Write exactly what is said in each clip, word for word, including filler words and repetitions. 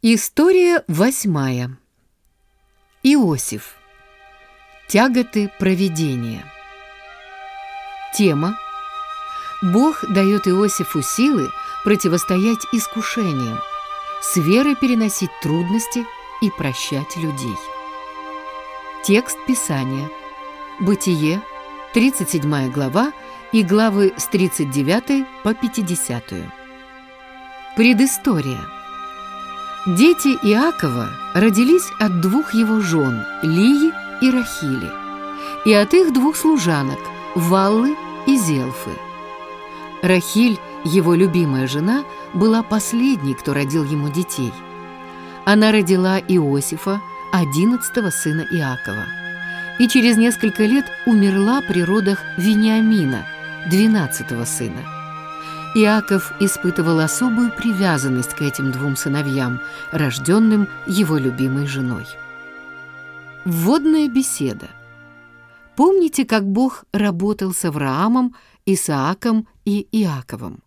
История восьмая. Иосиф. Тяготы провидения. Тема. Бог дает Иосифу силы противостоять искушениям, с верой переносить трудности и прощать людей. Текст Писания. Бытие, тридцать седьмая глава и главы с тридцать девятой по пятидесятую. Предыстория. Дети Иакова родились от двух его жен, Лии и Рахили, и от их двух служанок, Валлы и Зелфы. Рахиль, его любимая жена, была последней, кто родил ему детей. Она родила Иосифа, одиннадцатого сына Иакова, и через несколько лет умерла при родах Вениамина, двенадцатого сына. Иаков испытывал особую привязанность к этим двум сыновьям, рожденным его любимой женой. Вводная беседа. Помните, как Бог работал с Авраамом, Исааком и Иаковом?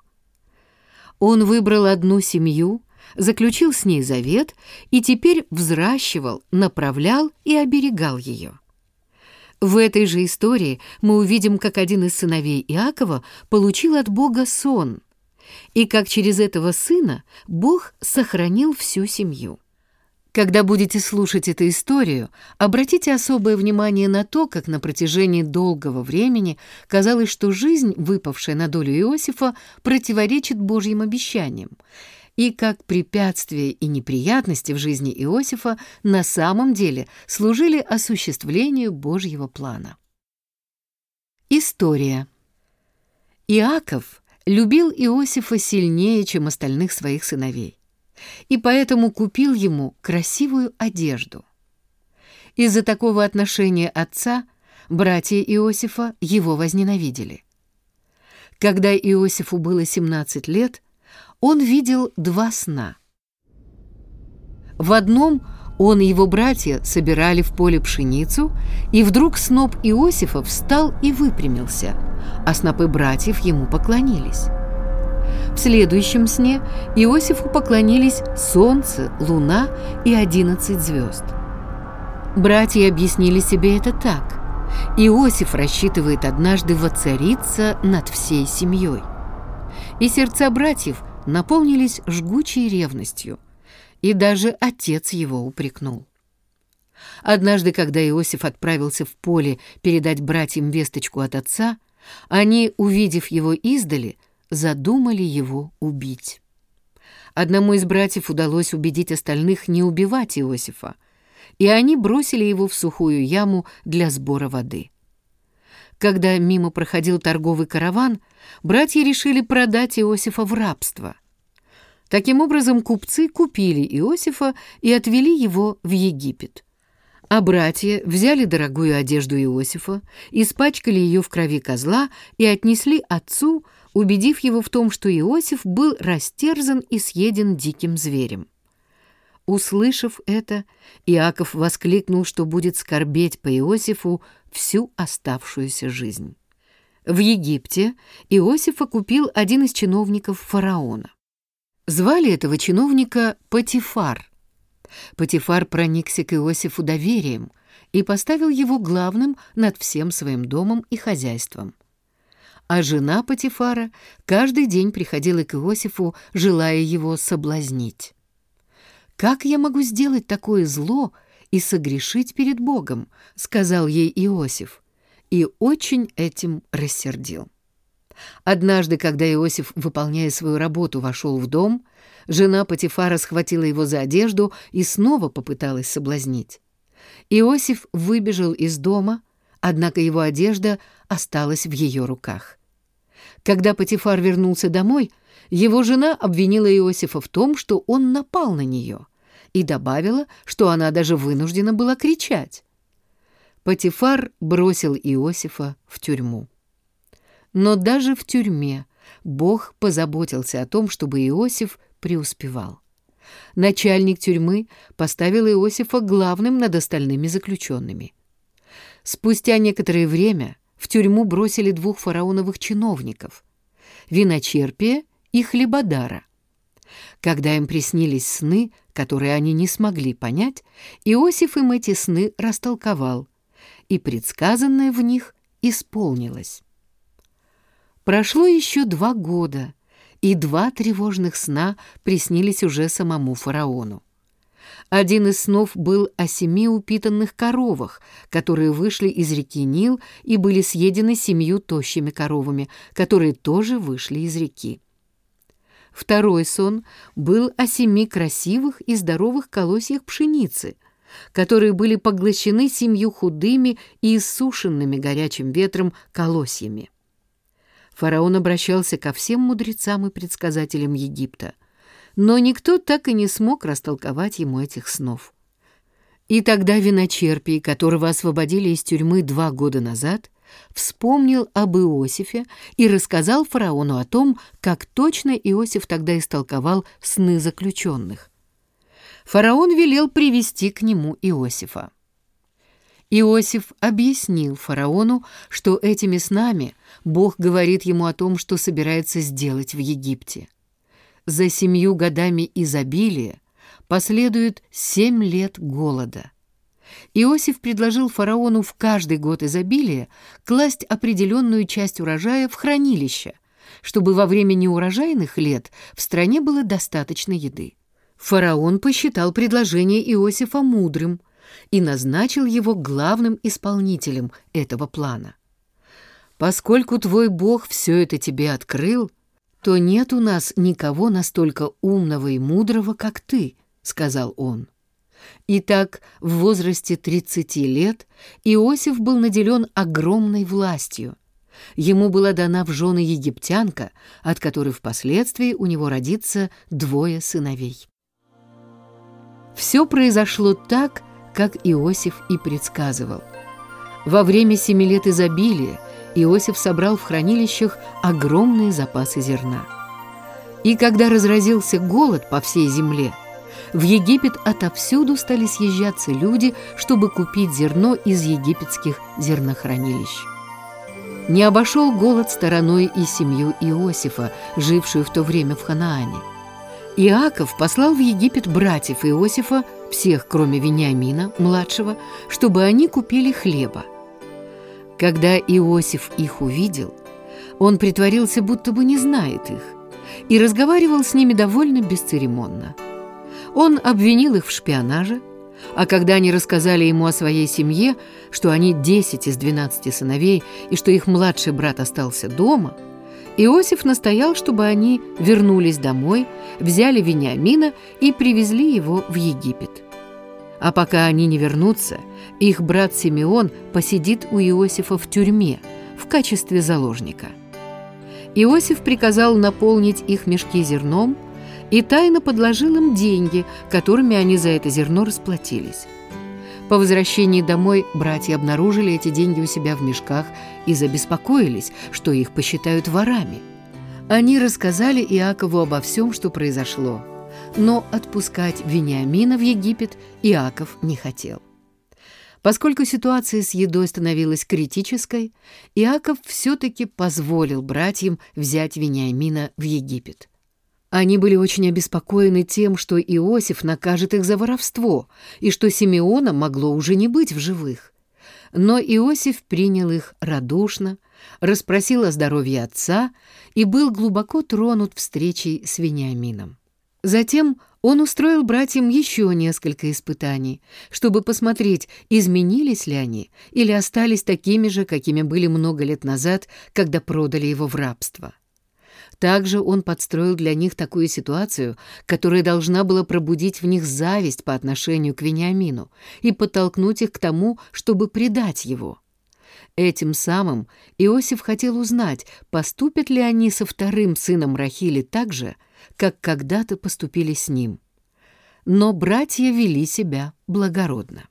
Он выбрал одну семью, заключил с ней завет и теперь взращивал, направлял и оберегал ее. В этой же истории мы увидим, как один из сыновей Иакова получил от Бога сон, и как через этого сына Бог сохранил всю семью. Когда будете слушать эту историю, обратите особое внимание на то, как на протяжении долгого времени казалось, что жизнь, выпавшая на долю Иосифа, противоречит Божьим обещаниям, и как препятствия и неприятности в жизни Иосифа на самом деле служили осуществлению Божьего плана. История. Иаков любил Иосифа сильнее, чем остальных своих сыновей, и поэтому купил ему красивую одежду. Из-за такого отношения отца братья Иосифа его возненавидели. Когда Иосифу было семнадцать лет, он видел два сна. В одном он и его братья собирали в поле пшеницу, и вдруг сноп Иосифа встал и выпрямился, а снопы братьев ему поклонились. В следующем сне Иосифу поклонились солнце, луна и одиннадцать звезд. Братья объяснили себе это так: Иосиф рассчитывает однажды воцариться над всей семьей. И сердца братьев наполнились жгучей ревностью, и даже отец его упрекнул. Однажды, когда Иосиф отправился в поле передать братьям весточку от отца, они, увидев его издали, задумали его убить. Одному из братьев удалось убедить остальных не убивать Иосифа, и они бросили его в сухую яму для сбора воды. Когда мимо проходил торговый караван, братья решили продать Иосифа в рабство. Таким образом, купцы купили Иосифа и отвели его в Египет. А братья взяли дорогую одежду Иосифа, испачкали ее в крови козла и отнесли отцу, убедив его в том, что Иосиф был растерзан и съеден диким зверем. Услышав это, Иаков воскликнул, что будет скорбеть по Иосифу всю оставшуюся жизнь. В Египте Иосифа купил один из чиновников фараона. Звали этого чиновника Потифар. Потифар проникся к Иосифу доверием и поставил его главным над всем своим домом и хозяйством. А жена Потифара каждый день приходила к Иосифу, желая его соблазнить. «Как я могу сделать такое зло и согрешить перед Богом?» — сказал ей Иосиф, и очень этим рассердил. Однажды, когда Иосиф, выполняя свою работу, вошел в дом, жена Потифара схватила его за одежду и снова попыталась соблазнить. Иосиф выбежал из дома, однако его одежда осталась в ее руках. Когда Потифар вернулся домой, его жена обвинила Иосифа в том, что он напал на нее, и добавила, что она даже вынуждена была кричать. Потифар бросил Иосифа в тюрьму. Но даже в тюрьме Бог позаботился о том, чтобы Иосиф преуспевал. Начальник тюрьмы поставил Иосифа главным над остальными заключенными. Спустя некоторое время в тюрьму бросили двух фараоновых чиновников — виночерпия и хлебодара. Когда им приснились сны, которые они не смогли понять, Иосиф им эти сны растолковал, и предсказанное в них исполнилось. Прошло еще два года, и два тревожных сна приснились уже самому фараону. Один из снов был о семи упитанных коровах, которые вышли из реки Нил и были съедены семью тощими коровами, которые тоже вышли из реки. Второй сон был о семи красивых и здоровых колосьях пшеницы, которые были поглощены семью худыми и иссушенными горячим ветром колосьями. Фараон обращался ко всем мудрецам и предсказателям Египта, но никто так и не смог растолковать ему этих снов. И тогда виночерпий, которого освободили из тюрьмы два года назад, вспомнил об Иосифе и рассказал фараону о том, как точно Иосиф тогда истолковал сны заключенных. Фараон велел привести к нему Иосифа. Иосиф объяснил фараону, что этими снами Бог говорит ему о том, что собирается сделать в Египте. За семью годами изобилия последует семь лет голода. Иосиф предложил фараону в каждый год изобилия класть определенную часть урожая в хранилище, чтобы во время неурожайных лет в стране было достаточно еды. Фараон посчитал предложение Иосифа мудрым и назначил его главным исполнителем этого плана. «Поскольку твой Бог все это тебе открыл, то нет у нас никого настолько умного и мудрого, как ты», — сказал он. Итак, в возрасте тридцати лет Иосиф был наделен огромной властью. Ему была дана в жены египтянка, от которой впоследствии у него родится двое сыновей. Все произошло так, как Иосиф и предсказывал. Во время семи лет изобилия Иосиф собрал в хранилищах огромные запасы зерна. И когда разразился голод по всей земле, в Египет отовсюду стали съезжаться люди, чтобы купить зерно из египетских зернохранилищ. Не обошел голод стороной и семью Иосифа, жившую в то время в Ханаане. Иаков послал в Египет братьев Иосифа, всех, кроме Вениамина, младшего, чтобы они купили хлеба. Когда Иосиф их увидел, он притворился, будто бы не знает их, и разговаривал с ними довольно бесцеремонно. Он обвинил их в шпионаже, а когда они рассказали ему о своей семье, что они десять из двенадцати сыновей и что их младший брат остался дома, Иосиф настоял, чтобы они вернулись домой, взяли Вениамина и привезли его в Египет. А пока они не вернутся, их брат Симеон посидит у Иосифа в тюрьме в качестве заложника. Иосиф приказал наполнить их мешки зерном и тайно подложил им деньги, которыми они за это зерно расплатились. По возвращении домой братья обнаружили эти деньги у себя в мешках и забеспокоились, что их посчитают ворами. Они рассказали Иакову обо всем, что произошло, но отпускать Вениамина в Египет Иаков не хотел. Поскольку ситуация с едой становилась критической, Иаков все-таки позволил братьям взять Вениамина в Египет. Они были очень обеспокоены тем, что Иосиф накажет их за воровство и что Симеона могло уже не быть в живых. Но Иосиф принял их радушно, расспросил о здоровье отца и был глубоко тронут встречей с Вениамином. Затем он устроил братьям еще несколько испытаний, чтобы посмотреть, изменились ли они или остались такими же, какими были много лет назад, когда продали его в рабство. Также он подстроил для них такую ситуацию, которая должна была пробудить в них зависть по отношению к Вениамину и подтолкнуть их к тому, чтобы предать его. Этим самым Иосиф хотел узнать, поступят ли они со вторым сыном Рахили так же, как когда-то поступили с ним. Но братья вели себя благородно.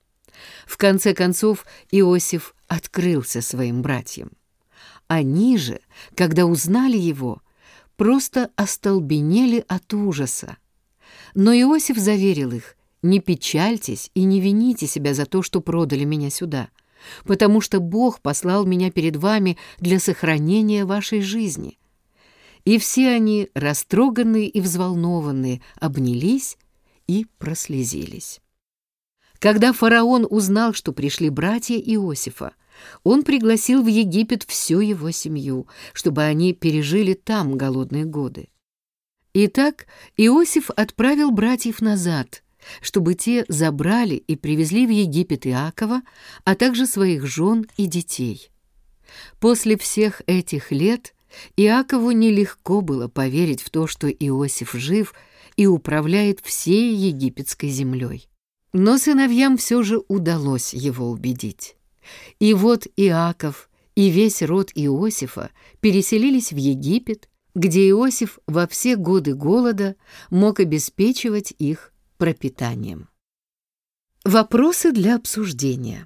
В конце концов Иосиф открылся своим братьям. Они же, когда узнали его, просто остолбенели от ужаса. Но Иосиф заверил их: «Не печальтесь и не вините себя за то, что продали меня сюда, потому что Бог послал меня перед вами для сохранения вашей жизни. И все они, растроганные и взволнованные, обнялись и прослезились. Когда фараон узнал, что пришли братья Иосифа, он пригласил в Египет всю его семью, чтобы они пережили там голодные годы. Итак, Иосиф отправил братьев назад, чтобы те забрали и привезли в Египет Иакова, а также своих жен и детей. После всех этих лет Иакову нелегко было поверить в то, что Иосиф жив и управляет всей египетской землей. Но сыновьям все же удалось его убедить. И вот Иаков и весь род Иосифа переселились в Египет, где Иосиф во все годы голода мог обеспечивать их пропитанием. Вопросы для обсуждения.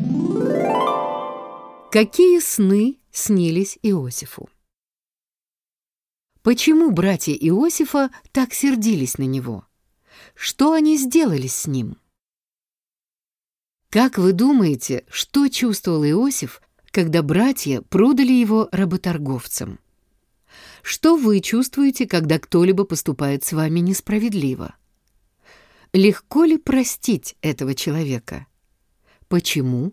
Какие сны снились Иосифу? Почему братья Иосифа так сердились на него? Что они сделали с ним? Как вы думаете, что чувствовал Иосиф, когда братья продали его работорговцам? Что вы чувствуете, когда кто-либо поступает с вами несправедливо? Легко ли простить этого человека? Почему?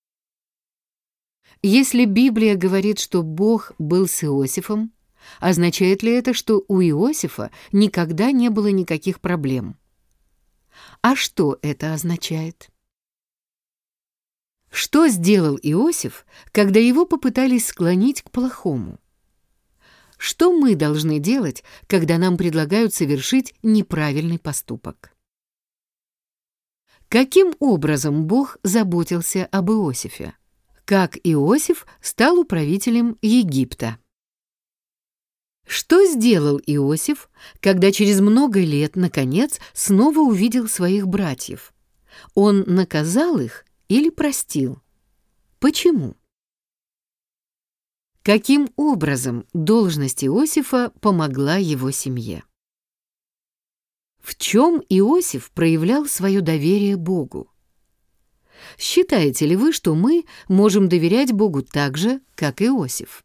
Если Библия говорит, что Бог был с Иосифом, означает ли это, что у Иосифа никогда не было никаких проблем? А что это означает? Что сделал Иосиф, когда его попытались склонить к плохому? Что мы должны делать, когда нам предлагают совершить неправильный поступок? Каким образом Бог заботился об Иосифе? Как Иосиф стал управителем Египта? Что сделал Иосиф, когда через много лет, наконец, снова увидел своих братьев? Он наказал их или простил? Почему? Каким образом должность Иосифа помогла его семье? В чем Иосиф проявлял свое доверие Богу? Считаете ли вы, что мы можем доверять Богу так же, как Иосиф?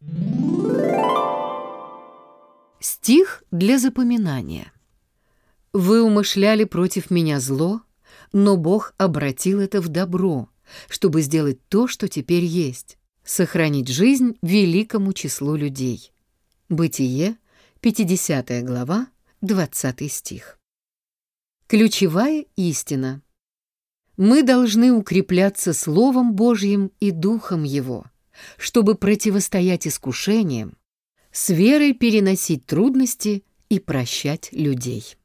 Стих для запоминания. «Вы умышляли против меня зло, но Бог обратил это в добро, чтобы сделать то, что теперь есть, сохранить жизнь великому числу людей». Бытие, пятидесятая глава, двадцатый стих. Ключевая истина. Мы должны укрепляться Словом Божьим и Духом Его, чтобы противостоять искушениям, с верой переносить трудности и прощать людей.